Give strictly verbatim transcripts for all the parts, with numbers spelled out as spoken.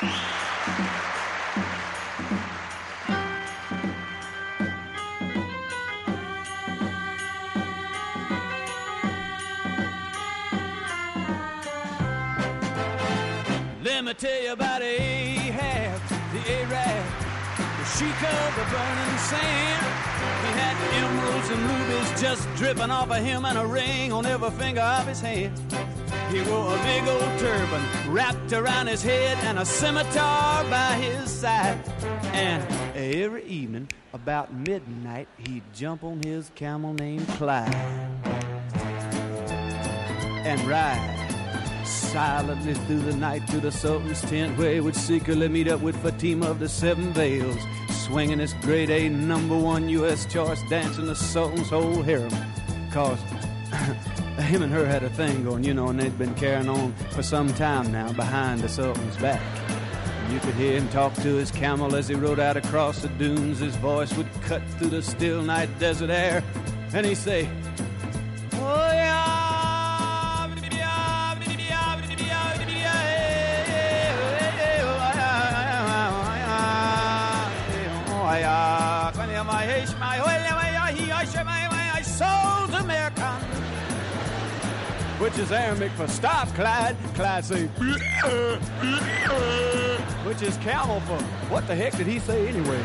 Let me tell you about Ahab, the Arab, the sheik of the burning sand. He had emeralds and rubies just dripping off of him and a ring on every finger of his hand. He wore a big old turban wrapped around his head and a scimitar by his side. And every evening about midnight he'd jump on his camel named Clyde and ride silently through the night to the Sultan's tent, where he would secretly meet up with Fatima of the Seven Veils, swinging his grade A number one U S choice dance in the Sultan's whole harem. Cause him and her had a thing going, you know, and they'd been carrying on for some time now behind the Sultan's back. And you could hear him talk to his camel as he rode out across the dunes. His voice would cut through the still night desert air, and he'd say, oh yeah, which is Aramaic for stop, Clyde. Clyde say, which is camel for what the heck did he say anyway?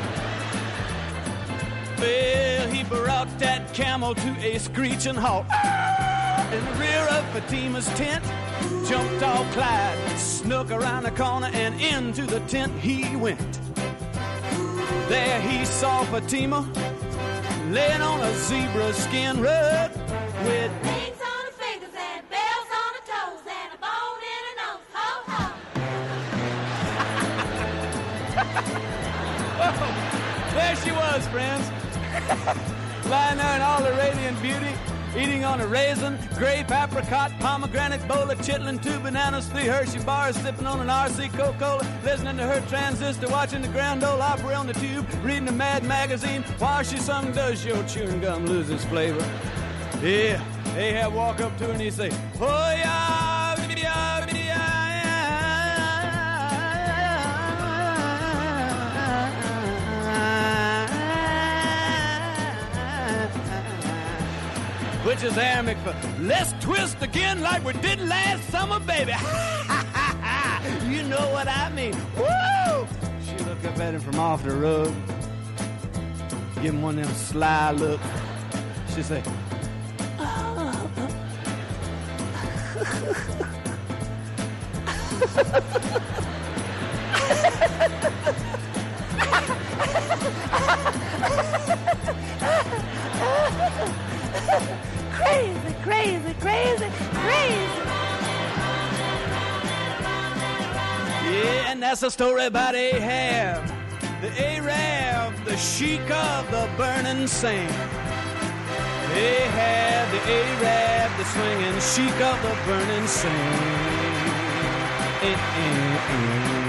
Well, he brought that camel to a screeching halt in the rear of Fatima's tent. Jumped off Clyde, snuck around the corner, and into the tent he went. There he saw Fatima laying on a zebra skin rug with rings on her fingers and bells on her toes and a bone in her nose. Ho, ho. Whoa, there she was, friends. Lying there in all her radiant beauty, eating on a raisin, grape, apricot, pomegranate, bowl of chitlin, two bananas, three Hershey bars, sipping on an R C Coca-Cola, listening to her transistor, watching the Grand Ole Opry on the tube, reading the Mad magazine, while she sung Does Your Chewing Gum Lose Its Flavor? Yeah, Ahab walk up to her and he say, oh yeah, yeah, yeah. Which is Aramaic for let's twist again like we did last summer, baby. You know what I mean. Woo! She looked up at him from off the rug, give him one of them sly looks. She said, oh. Crazy, crazy, crazy, crazy. Yeah, and that's a story about Ahab, the Arab, the sheik of the burning sand. Ahab, the Arab, the swinging sheik of the burning sand. Eh, eh, eh.